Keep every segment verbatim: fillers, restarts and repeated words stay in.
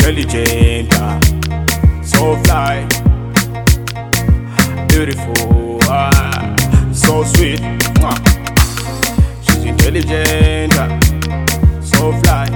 intelligent, ah, so fly, beautiful, ah, so sweet. Mwah. She's intelligent, ah, so fly,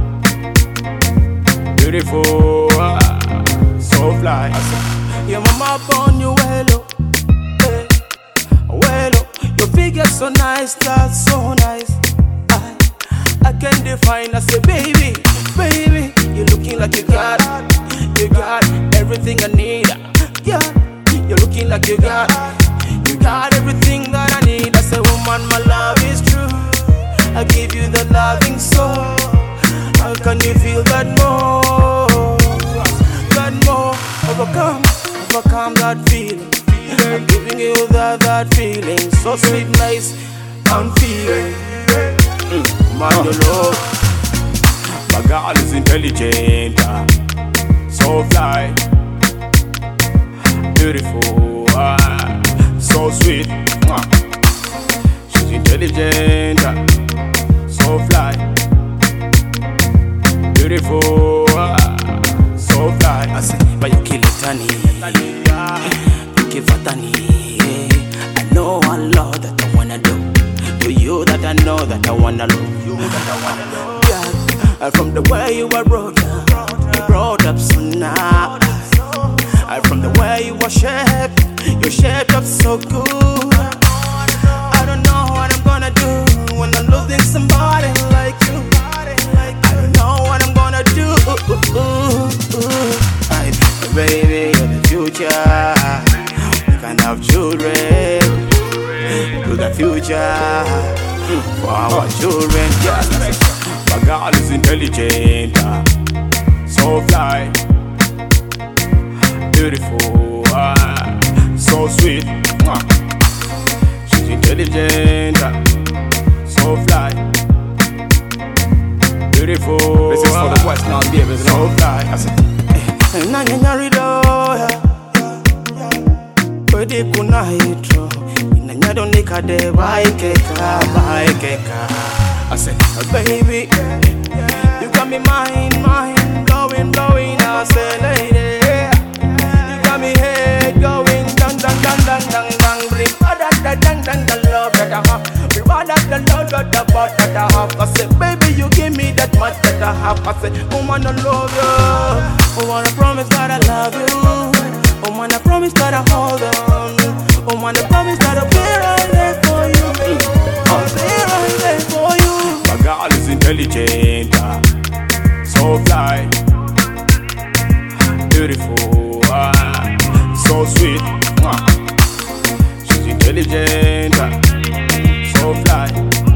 beautiful, ah, so fly. Your mama born you well, oh, hey, well, oh. Your figure so nice, that's so nice. I, I can define. I say, baby, baby, you're looking like you got, you got everything I need. Yeah, you're looking like you got, you got everything that I need. I say, woman, my love is true. I give you the loving soul. How can you feel that more, that more? Overcome, overcome that feeling. I'm giving you that, that feeling. So sweet, nice, and feeling. Mm, man, you love. My girl is intelligent, ah, so fly, beautiful, ah, so sweet. Mwah. She's intelligent, ah, so fly, beautiful, ah, so fly. I say, but you kill it, honey. You give it, honey. I know one love that I wanna do. To you that I know that I wanna love. You that I wanna love. Yeah, from the way you were brought up, you brought up so now. From the way you were shaped, you shaped up so good. I don't know what I'm gonna do when I'm losing somebody like you. I don't know what I'm gonna do. I, baby, you're the future. We can have children. To the future for our children. Yeah. My girl is intelligent, ah, so fly, beautiful, ah, so sweet. Mwah. She's intelligent, ah, so fly, beautiful. This is for the West now, baby. So fly. I said, Nanya nyarido, kwedi kuna hitro. Nanya don't nika de baikeka, baikeka. I said, oh, baby, you got me mind, mind, blowing, blowing. I say, lady, you got me head going, dang, dang, dang, dang, dang, dang. Bring all that, that, dang, dang, the love that I have. Bring all that, the love that I bought that I have. I said, baby, you give me that much that I have. I said, woman, I love you. Woman, I promise that I love you. Woman, I promise that I hold on. Woman, I promise that I'll be right there for you. I'll be right there for you. my girl is intelligent, ah, so fly, beautiful, ah, so sweet. Mwah. She's intelligent, ah, so fly,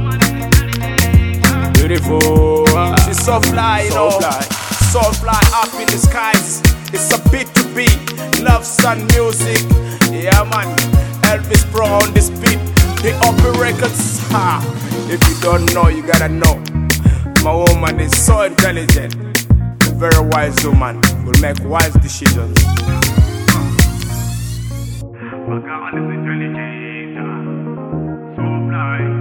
beautiful, ah, She's so fly, you so know. fly. So fly up in the skies. It's a beat to beat. Love sun music. Yeah, man. Elvis Pro on this beat. The Upper Records. Ha. If you don't know, you gotta know. My woman is so intelligent. A very wise woman. Will make wise decisions. My girl is intelligent, ah, so fly.